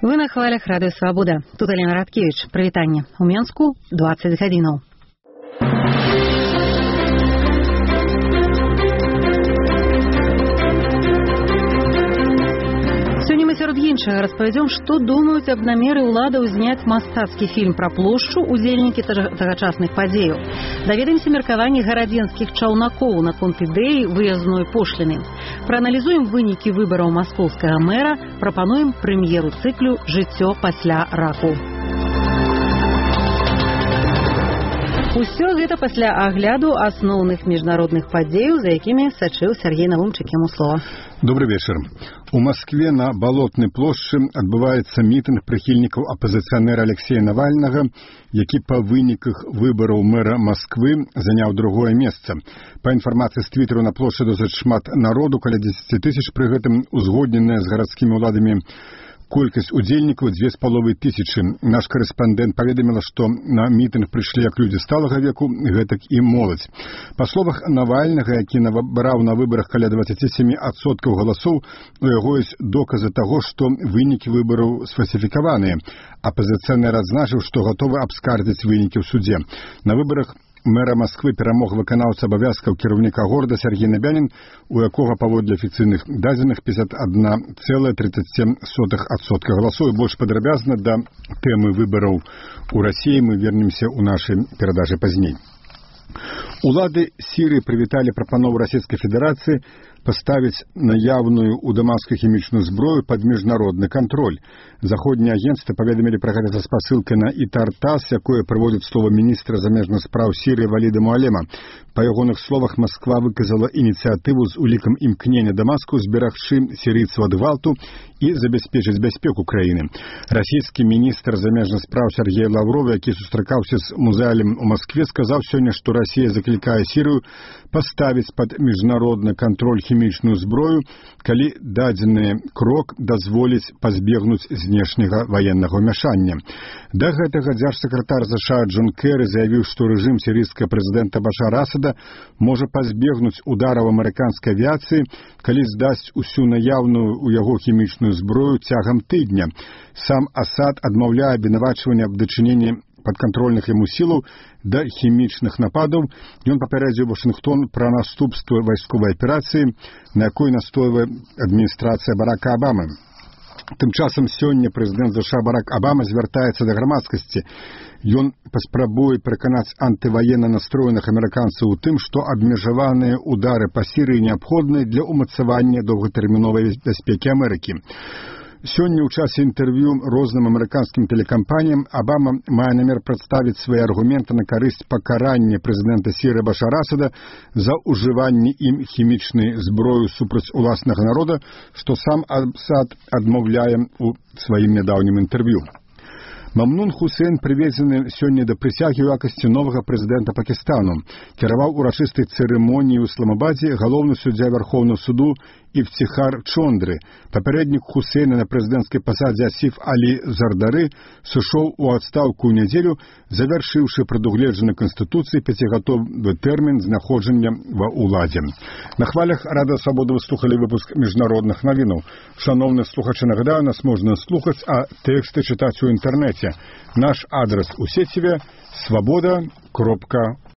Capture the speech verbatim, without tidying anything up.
Вы на хвалях Радыё Свабода. Тут Алена Радкевич. Прывітанне. У Менску дваццаць гадзінаў. Сёння мы сярод іншага распавядзём, што думаюць аб намеры ўладаў зняць мастацкі фільм пра плошчу удзельнікі тагачасных падзеяў. Даведаемся меркаванні гарадзенскіх чаўнакоў наконт ідэі выязной пошліны. Прааналізуем вынікі выбараў маскоўскага мэра, прапануем прэм'еру цыклю «Жыццё пасля раку». Усё гэта пасля агляду асноўных міжнародных падзеяў, за якімі сачыў Сергей Навумчык, яму слова. Добрый вечер. У Москве на Балотной плошчы адбываецца мітынг прыхільнікаў апазіцыянера Алексея Навальнага, які па выніках выбараў мэра Москвы заняў другое месца. Па інфармацыі з твіттеру на плошчы досыць шмат народу, каля дзесяці тысяч, пры гэтым узгодненая з гарадскімі ўладамі колькасць удзельнікаў дзве з паловай тысячы. Наш корэспандэнт паведаміла, што на мітынг прыйшлі як людзі сталага веку, гэтак і моладзь. Па словах Навальнага, які набраў на выбарах каля дваццаць сем адсоткаў галасоў, у яго ёсць доказы таго, што вынікі выбараў сфальсіфікаваныя. Апазіцыянер адзначыў, што гатовы абскардзіць вынікі ў судзе. На выбарах мэра Москвы перамог выканаўца абавязкаў кіраўніка горада Сергей Набянін, у якога паводле афіцыйных дадзеных пятьдесят одна целая тридцать семь сотых адсотка галасоў. І больш падрабязна да тэмы выбараў у Расіі мы вернемся ў нашай перадачы пазней. Улады Сірыі прывіталі прапанову Расійскай Федэрацыі паставіць наяўную ў Дамаску хімічную зброю пад міжнародны кантроль. Заходнія агенцтвы паведамілі пра гэта са спасылкай на ІТАР-ТАСС, якое прыводзіць слова міністра замежных спраў Сірыі Валіда Муалема. Па ягоных словах, Масква выказала ініцыятыву з улікам імкнення Дамаску зберагчы сірыйцаў ад гвалту і забяспечыць бяспеку краіны. Расійскі міністр замежных спраў Сергей Лавров, які сустракаўся з Музалем у Маскве, сказаў сёння, што Расія заклікае Сірыю паставіць пад міжнародны кантроль хімічную зброю, калі дадзены крок дазволіць пазбегнуць знешняга ваеннага ўмяшання. Да гэтага дзяржсакратар ЗША Джон Кэры заявіў, што рэжым сірыйскага прэзідэнта Башара Асада можа пазбегнуць удараў амерыканскай авіяцыі, калі здасць усю наяўную ў яго хімічную зброю цягам тыдня. Сам Асад адмаўляе абвінавачванне аб дачыненні падкантрольных яму сілаў да хімічных нападаў. Ён папярэдзіў Вашынгтон пра наступствы вайсковай аперацыі, на якой настойвае адміністрацыя Барака Абамы. Тым часам сёння прэзідэнт ЗША Барак Абама звяртаецца да грамадскасці. Ён паспрабуе пераканаць антываенна настроеных амерыканцаў у тым, што абмежаваныя ўдары па Сірыі неабходныя для ўмацавання доўгатэрміновай бяспекі Амерыкі. Сёння ў часе інтэрв'ю розным амерыканскім тэлекампаніям Абама мае намер прадставіць свае аргументы на карысць пакарання прэзідэнта Сірыі Башара Асада за ўжыванне ім хімічнай зброю супраць уласнага народа, што сам Асад адмаўляе ў сваім нядаўнім інтэрв'ю. Мамнун Хусейн прыведзены сёння да прысягі ў якасці новага прэзідэнта Пакістану. Кіраваў урачыстай цырымоніі ў Ісламабадзе галоўны суддзя Вярхоўнага суду Ифтихар Чондры. Папярэднік Хусейна на прэзідэнцкай пасадзе Асіф Алі Зардары сышоў у адстаўку ў нядзелю, завяршыўшы прадугледжаны Канстытуцыяй пяцігадовы тэрмін знаходжання ва ўладзе. На хвалях Радыё Свабода вы слухалі выпуск міжнародных навінаў. Шановны слухачы, нагадаю, нас можна слухаць, а тэксты чытаць у інтэрнэце. Наш адрес у сеціве свабода кропка